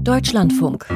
Deutschlandfunk.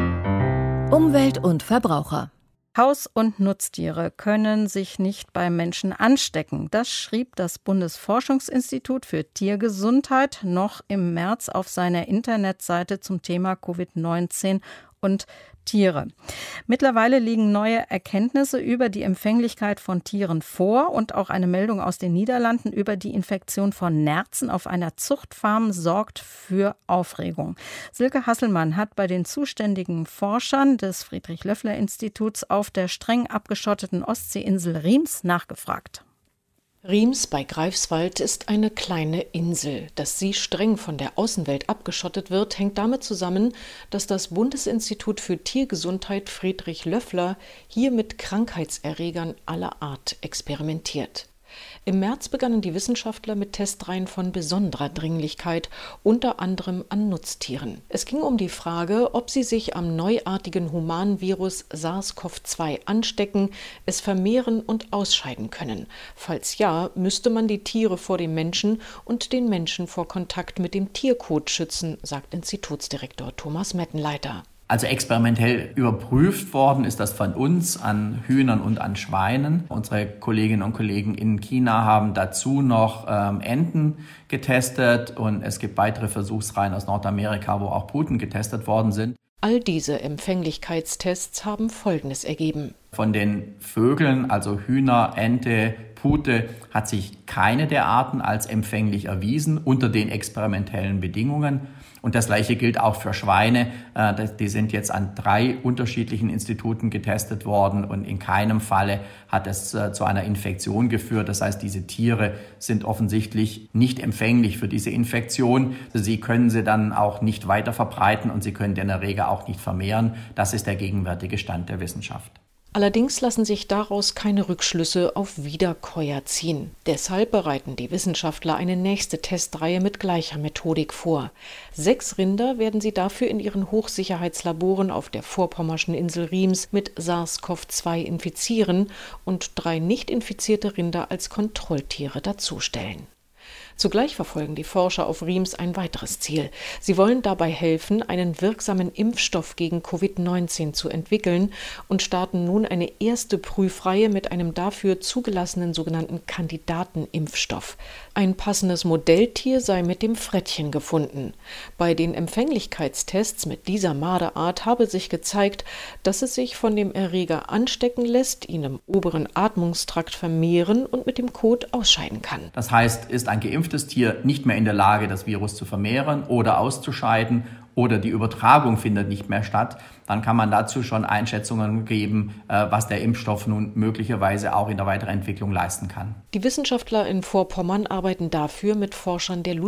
Umwelt und Verbraucher. Haus- und Nutztiere können sich nicht beim Menschen anstecken. Das schrieb das Bundesforschungsinstitut für Tiergesundheit noch im März auf seiner Internetseite zum Thema Covid-19 und Tiere. Mittlerweile liegen neue Erkenntnisse über die Empfänglichkeit von Tieren vor und auch eine Meldung aus den Niederlanden über die Infektion von Nerzen auf einer Zuchtfarm sorgt für Aufregung. Silke Hasselmann hat bei den zuständigen Forschern des Friedrich-Löffler-Instituts auf der streng abgeschotteten Ostseeinsel Riems nachgefragt. Riems bei Greifswald ist eine kleine Insel. Dass sie streng von der Außenwelt abgeschottet wird, hängt damit zusammen, dass das Bundesinstitut für Tiergesundheit Friedrich Löffler hier mit Krankheitserregern aller Art experimentiert. Im März begannen die Wissenschaftler mit Testreihen von besonderer Dringlichkeit, unter anderem an Nutztieren. Es ging um die Frage, ob sie sich am neuartigen Humanvirus SARS-CoV-2 anstecken, es vermehren und ausscheiden können. Falls ja, müsste man die Tiere vor dem Menschen und den Menschen vor Kontakt mit dem Tierkot schützen, sagt Institutsdirektor Thomas Mettenleiter. Also experimentell überprüft worden ist das von uns an Hühnern und an Schweinen. Unsere Kolleginnen und Kollegen in China haben dazu noch Enten getestet und es gibt weitere Versuchsreihen aus Nordamerika, wo auch Puten getestet worden sind. All diese Empfänglichkeitstests haben Folgendes ergeben. Von den Vögeln, also Hühner, Ente, Pute, hat sich keine der Arten als empfänglich erwiesen unter den experimentellen Bedingungen. Und das Gleiche gilt auch für Schweine. Die sind jetzt an 3 unterschiedlichen Instituten getestet worden und in keinem Falle hat es zu einer Infektion geführt. Das heißt, diese Tiere sind offensichtlich nicht empfänglich für diese Infektion. Sie können sie dann auch nicht weiter verbreiten und sie können den Erreger auch nicht vermehren. Das ist der gegenwärtige Stand der Wissenschaft. Allerdings lassen sich daraus keine Rückschlüsse auf Wiederkäuer ziehen. Deshalb bereiten die Wissenschaftler eine nächste Testreihe mit gleicher Methodik vor. 6 Rinder werden sie dafür in ihren Hochsicherheitslaboren auf der vorpommerschen Insel Riems mit SARS-CoV-2 infizieren und 3 nicht infizierte Rinder als Kontrolltiere dazustellen. Zugleich verfolgen die Forscher auf Riems ein weiteres Ziel. Sie wollen dabei helfen, einen wirksamen Impfstoff gegen Covid-19 zu entwickeln und starten nun eine erste Prüfreihe mit einem dafür zugelassenen sogenannten Kandidatenimpfstoff. Ein passendes Modelltier sei mit dem Frettchen gefunden. Bei den Empfänglichkeitstests mit dieser Marderart habe sich gezeigt, dass es sich von dem Erreger anstecken lässt, ihn im oberen Atmungstrakt vermehren und mit dem Kot ausscheiden kann. Das heißt, ist ein geimpftes Tier nicht mehr in der Lage, das Virus zu vermehren oder auszuscheiden oder die Übertragung findet nicht mehr statt, dann kann man dazu schon Einschätzungen geben, was der Impfstoff nun möglicherweise auch in der Weiterentwicklung leisten kann. Die Wissenschaftler in Vorpommern arbeiten dafür mit Forschern der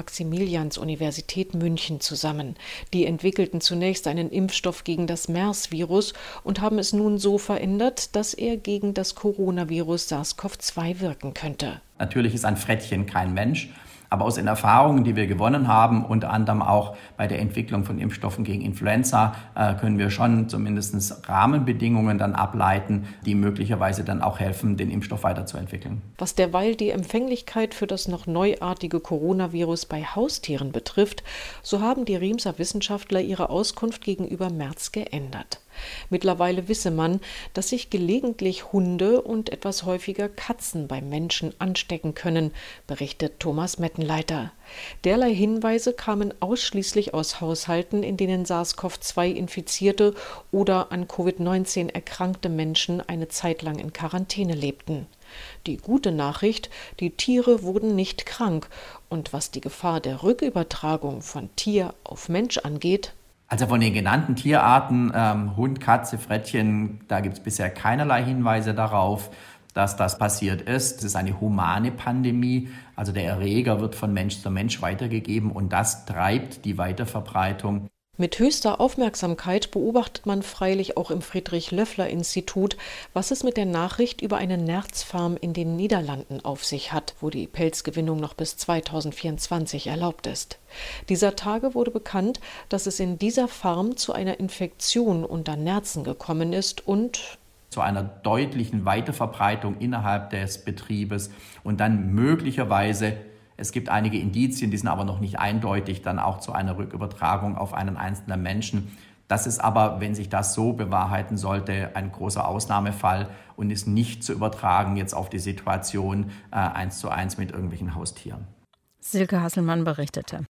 Ludwig-Maximilians-Universität München zusammen. Die entwickelten zunächst einen Impfstoff gegen das MERS-Virus und haben es nun so verändert, dass er gegen das Coronavirus SARS-CoV-2 wirken könnte. Natürlich ist ein Frettchen kein Mensch. Aber aus den Erfahrungen, die wir gewonnen haben, unter anderem auch bei der Entwicklung von Impfstoffen gegen Influenza, können wir schon zumindest Rahmenbedingungen dann ableiten, die möglicherweise dann auch helfen, den Impfstoff weiterzuentwickeln. Was derweil die Empfänglichkeit für das noch neuartige Coronavirus bei Haustieren betrifft, so haben die Riemser Wissenschaftler ihre Auskunft gegenüber März geändert. Mittlerweile wisse man, dass sich gelegentlich Hunde und etwas häufiger Katzen beim Menschen anstecken können, berichtet Thomas Mettenleiter. Derlei Hinweise kamen ausschließlich aus Haushalten, in denen SARS-CoV-2 oder an Covid-19 erkrankte Menschen eine Zeit lang in Quarantäne lebten. Die gute Nachricht, die Tiere wurden nicht krank und was die Gefahr der Rückübertragung von Tier auf Mensch angeht, also von den genannten Tierarten, Hund, Katze, Frettchen, da gibt es bisher keinerlei Hinweise darauf, dass das passiert ist. Es ist eine humane Pandemie, also der Erreger wird von Mensch zu Mensch weitergegeben und das treibt die Weiterverbreitung. Mit höchster Aufmerksamkeit beobachtet man freilich auch im Friedrich-Löffler-Institut, was es mit der Nachricht über eine Nerzfarm in den Niederlanden auf sich hat, wo die Pelzgewinnung noch bis 2024 erlaubt ist. Dieser Tage wurde bekannt, dass es in dieser Farm zu einer Infektion unter Nerzen gekommen ist und zu einer deutlichen Weiterverbreitung innerhalb des Betriebes und dann möglicherweise Es gibt einige Indizien, die sind aber noch nicht eindeutig dann auch zu einer Rückübertragung auf einen einzelnen Menschen. Das ist aber, wenn sich das so bewahrheiten sollte, ein großer Ausnahmefall und ist nicht zu übertragen jetzt auf die Situation 1:1 mit irgendwelchen Haustieren. Silke Hasselmann berichtete.